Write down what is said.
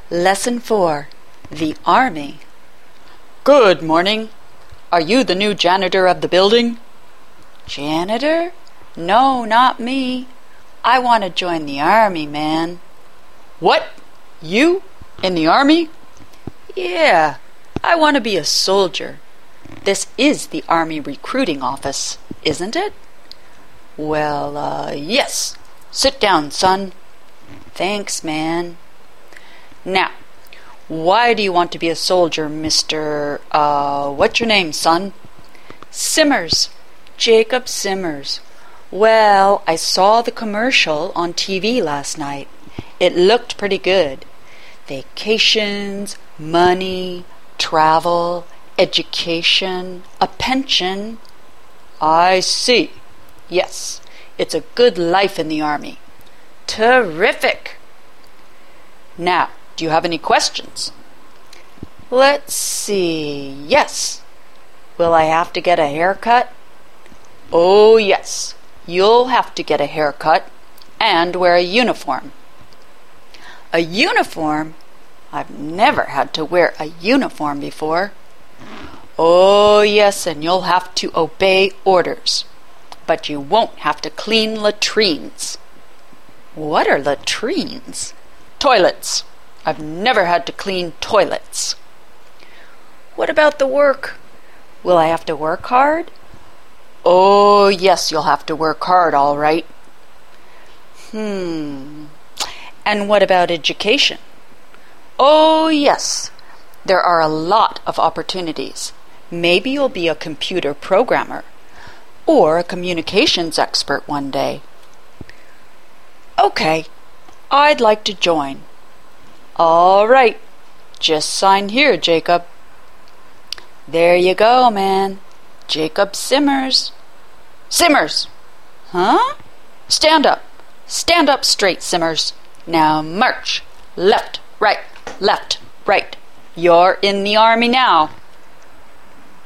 Lesson 4. The Army. Good morning. Are you the new janitor of the building? Janitor? No, not me. I want to join the Army, man. What? You? In the Army? Yeah, I want to be a soldier. This is the Army recruiting office, isn't it? Well, yes. Sit down, son. Thanks, man. Now, why do you want to be a soldier, Mr. What's your name, son? Simmers. Jacob Simmers. Well, I saw the commercial on TV last night. It looked pretty good. Vacations, money, travel, education, a pension. I see. Yes, it's a good life in the Army. Terrific. Now, do you have any questions? Let's see. Yes. Will I have to get a haircut? Oh, yes. You'll have to get a haircut and wear a uniform. A uniform? I've never had to wear a uniform before. Oh, yes, and you'll have to obey orders. But you won't have to clean latrines. What are latrines? Toilets. I've never had to clean toilets. What about the work? Will I have to work hard? Oh, yes, you'll have to work hard, all right. And what about education? Oh, yes. There are a lot of opportunities. Maybe you'll be a computer programmer or a communications expert one day. Okay, I'd like to join. All right, just sign here, Jacob. There you go, man. Jacob Simmers. Simmers! Huh? Stand up. Stand up straight, Simmers. Now march. Left, right, left, right. You're in the Army now.